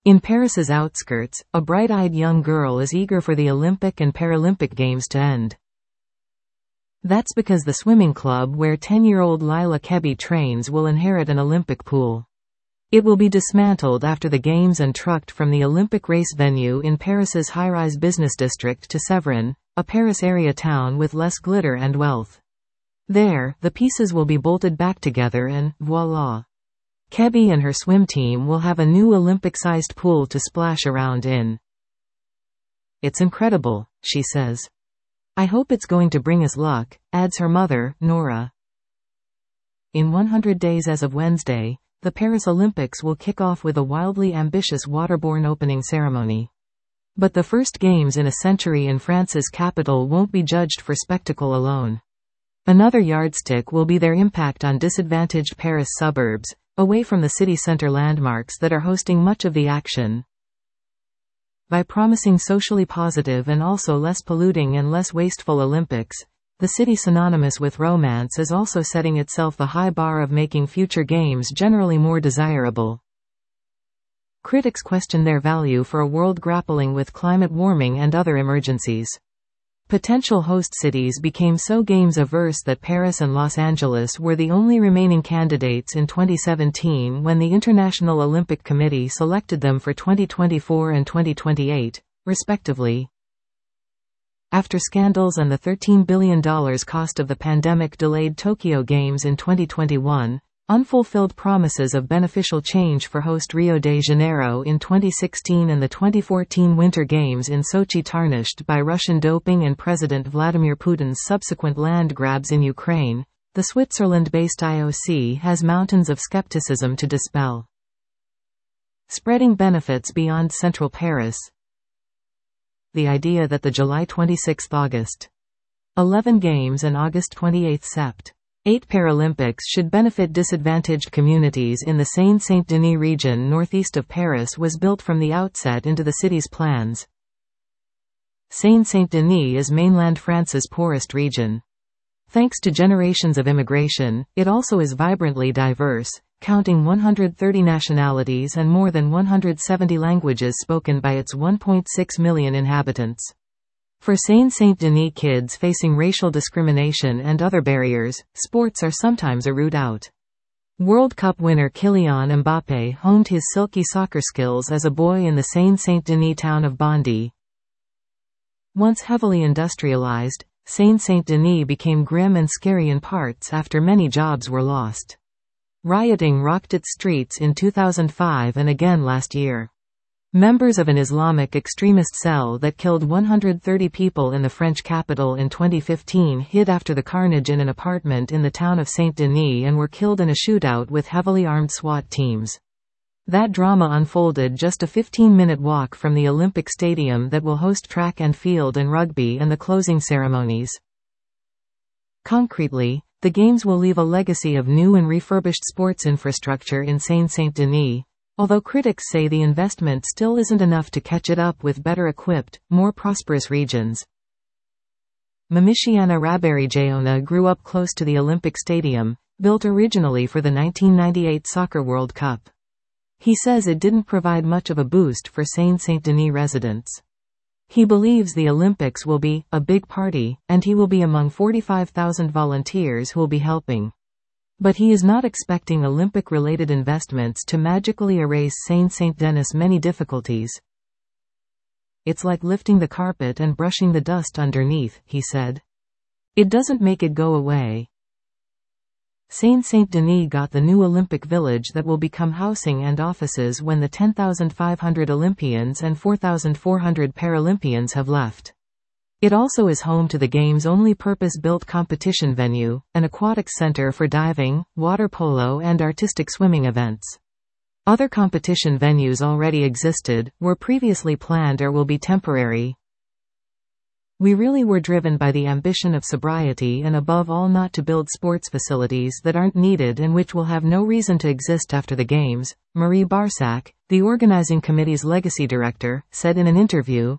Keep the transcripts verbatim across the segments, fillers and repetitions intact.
In Paris's outskirts, a bright-eyed young girl is eager for the Olympic and Paralympic Games to end. That's because the swimming club where ten-year-old Lila Kebbi trains will inherit an Olympic pool. It will be dismantled after the Games and trucked from the Olympic race venue in Paris's high-rise business district to Séverin, a Paris area town with less glitter and wealth. There, the pieces will be bolted back together and, voila! Kebbi and her swim team will have a new Olympic-sized pool to splash around in. It's incredible, she says. I hope it's going to bring us luck, adds her mother, Nora. In one hundred days as of Wednesday, the Paris Olympics will kick off with a wildly ambitious waterborne opening ceremony. But the first Games in a century in France's capital won't be judged for spectacle alone. Another yardstick will be their impact on disadvantaged Paris suburbs, away from the city center landmarks that are hosting much of the action. By promising socially positive and also less polluting and less wasteful Olympics, the city synonymous with romance is also setting itself the high bar of making future games generally more desirable. Critics question their value for a world grappling with climate warming and other emergencies. Potential host cities became so games-averse that Paris and Los Angeles were the only remaining candidates in twenty seventeen when the International Olympic Committee selected them for twenty twenty-four and twenty twenty-eight, respectively. After scandals and the thirteen billion dollars cost of the pandemic delayed Tokyo Games in twenty twenty-one, unfulfilled promises of beneficial change for host Rio de Janeiro in twenty sixteen and the twenty fourteen Winter Games in Sochi tarnished by Russian doping and President Vladimir Putin's subsequent land grabs in Ukraine, the Switzerland-based I O C has mountains of skepticism to dispel. Spreading benefits beyond central Paris. The idea that the July twenty-sixth August eleven Games and August twenty-eighth Sept. eight Paralympics should benefit disadvantaged communities in the Seine-Saint-Denis region northeast of Paris was built from the outset into the city's plans. Seine-Saint-Denis is mainland France's poorest region. Thanks to generations of immigration, it also is vibrantly diverse, counting one hundred thirty nationalities and more than one hundred seventy languages spoken by its one point six million inhabitants. For Seine-Saint-Denis kids facing racial discrimination and other barriers, sports are sometimes a route out. World Cup winner Kylian Mbappé honed his silky soccer skills as a boy in the Seine-Saint-Denis town of Bondy. Once heavily industrialized, Seine-Saint-Denis became grim and scary in parts after many jobs were lost. Rioting rocked its streets in two thousand five and again last year. Members of an Islamic extremist cell that killed one hundred thirty people in the French capital in twenty fifteen hid after the carnage in an apartment in the town of Saint-Denis and were killed in a shootout with heavily armed SWAT teams. That drama unfolded just a fifteen-minute walk from the Olympic Stadium that will host track and field and rugby and the closing ceremonies. Concretely, the Games will leave a legacy of new and refurbished sports infrastructure in Seine-Saint-Denis, although critics say the investment still isn't enough to catch it up with better-equipped, more prosperous regions. Mamishiana Rabarijaona grew up close to the Olympic Stadium, built originally for the nineteen ninety-eight Soccer World Cup. He says it didn't provide much of a boost for Seine-Saint-Denis residents. He believes the Olympics will be a big party, and he will be among forty-five thousand volunteers who will be helping. But he is not expecting Olympic-related investments to magically erase Seine-Saint-Denis' many difficulties. It's like lifting the carpet and brushing the dust underneath, he said. It doesn't make it go away. Seine-Saint-Denis got the new Olympic Village that will become housing and offices when the ten thousand five hundred Olympians and four thousand four hundred Paralympians have left. It also is home to the Games' only purpose-built competition venue, an aquatic center for diving, water polo and artistic swimming events. Other competition venues already existed, were previously planned or will be temporary. We really were driven by the ambition of sobriety and above all not to build sports facilities that aren't needed and which will have no reason to exist after the Games, Marie Barsac, the organizing committee's legacy director, said in an interview.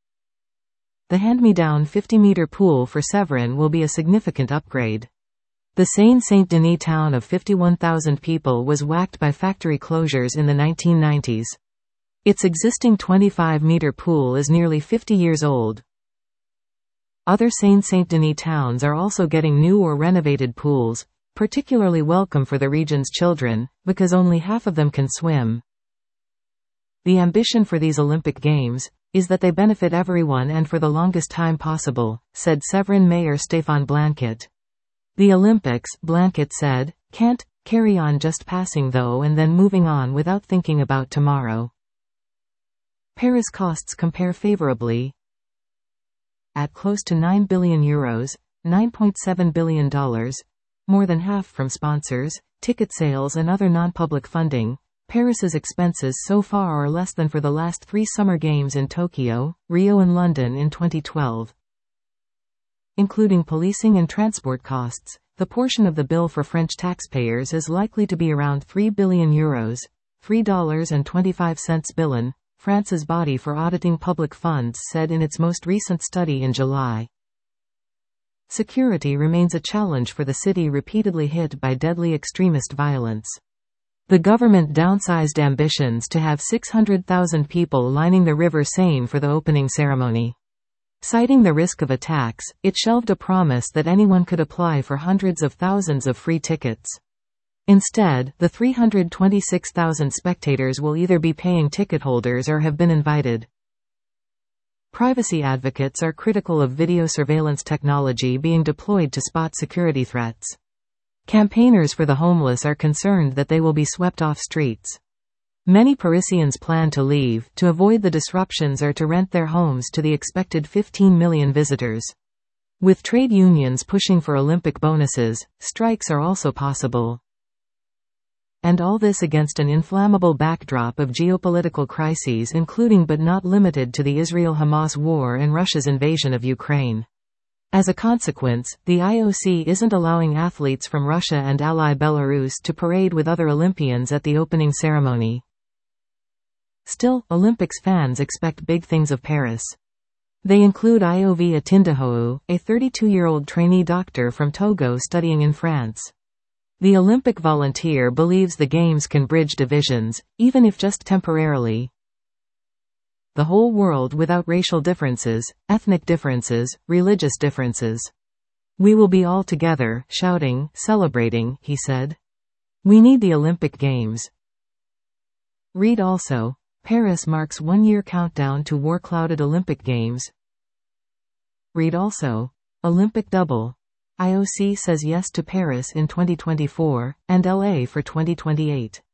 The hand-me-down fifty-meter pool for Séverin will be a significant upgrade. The Seine-Saint-Denis town of fifty-one thousand people was whacked by factory closures in the nineteen nineties. Its existing twenty-five meter pool is nearly fifty years old. Other Seine-Saint-Denis towns are also getting new or renovated pools, particularly welcome for the region's children, because only half of them can swim. The ambition for these Olympic Games is that they benefit everyone and for the longest time possible, said Séverin Mayor Stéphane Blanquet. The Olympics, Blanquet said, can't carry on just passing though and then moving on without thinking about tomorrow. Paris costs compare favorably. At close to nine billion euros, nine point seven billion dollars, more than half from sponsors, ticket sales and other non-public funding, Paris's expenses so far are less than for the last three Summer Games in Tokyo, Rio and London in twenty twelve. Including policing and transport costs, the portion of the bill for French taxpayers is likely to be around three billion euros, three dollars and twenty-five cents billion, France's body for auditing public funds said in its most recent study in July. Security remains a challenge for the city repeatedly hit by deadly extremist violence. The government downsized ambitions to have six hundred thousand people lining the River Seine for the opening ceremony. Citing the risk of attacks, it shelved a promise that anyone could apply for hundreds of thousands of free tickets. Instead, the three hundred twenty-six thousand spectators will either be paying ticket holders or have been invited. Privacy advocates are critical of video surveillance technology being deployed to spot security threats. Campaigners for the homeless are concerned that they will be swept off streets. Many Parisians plan to leave, to avoid the disruptions or to rent their homes to the expected fifteen million visitors. With trade unions pushing for Olympic bonuses, strikes are also possible. And all this against an inflammable backdrop of geopolitical crises including but not limited to the Israel-Hamas war and Russia's invasion of Ukraine. As a consequence, the I O C isn't allowing athletes from Russia and ally Belarus to parade with other Olympians at the opening ceremony. Still, Olympics fans expect big things of Paris. They include Iovie Atindahou, a thirty-two-year-old trainee doctor from Togo studying in France. The Olympic volunteer believes the Games can bridge divisions, even if just temporarily. The whole world without racial differences, ethnic differences, religious differences. We will be all together, shouting, celebrating, he said. We need the Olympic Games. Read also, Paris marks one-year countdown to war-clouded Olympic Games. Read also, Olympic double. I O C says yes to Paris in twenty twenty-four, and L A for twenty twenty-eight.